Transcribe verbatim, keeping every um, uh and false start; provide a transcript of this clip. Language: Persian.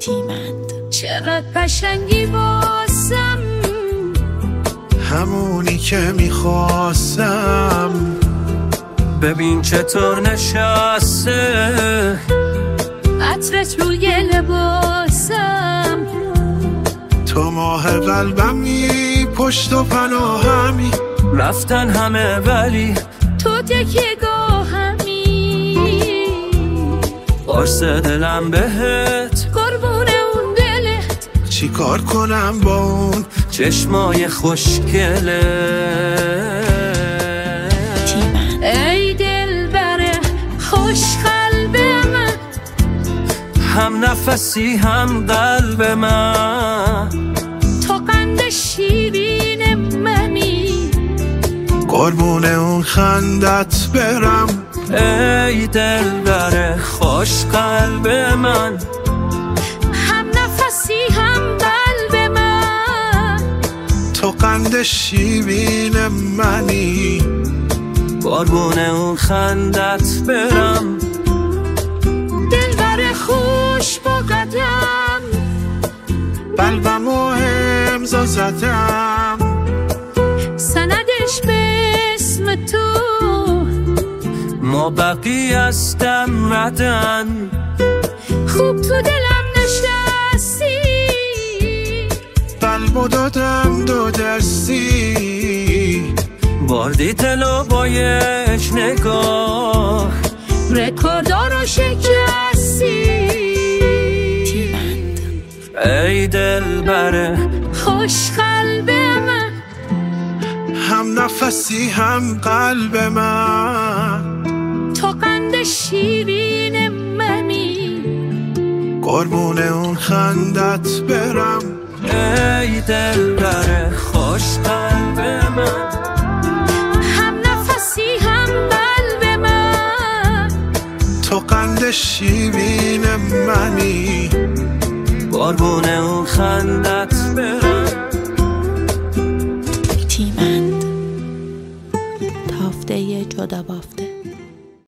تیمند. چقدر قشنگی واسم، همونی که میخواستم. ببین چطور نشسته عطرت روی لباسم. تو ماه قلبمی، پشت و پناهمی. رفتن همه ولی تو تکیه‌گاهمی. قرص دلم بهت، قربون اون دلت. چی کار کنم با اون چشمای خوشگله. ای دلبر خوش قلب من، هم نفسی هم قلب من. تو قند شیرین منی، قربون اون خندت برم. ای دلبر خوش قلب من، هم نفسی هم قلب من. تو قند شیرین منی، قربون اون خندت برم. دلبر خوش با قدم، قلبم و امضا زدم. سندش به اسم تو، ما بقی هستم ردن. خوب تو دلم نشستی، قلبو دادم دو دستی. باردی تلو با یک نگاه، رکوردارو شکستی. تیمند. ای دلبر خوش قلب من، هم نفسی هم قلب من. تو قند شیرین منی، قربون اون خندت برم. ای دلبر خوش قلب من، هم نفسی هم قلب من. تو قند شیرین منی، قربون اون خندت برم. تیمند. تافته جدا بافته.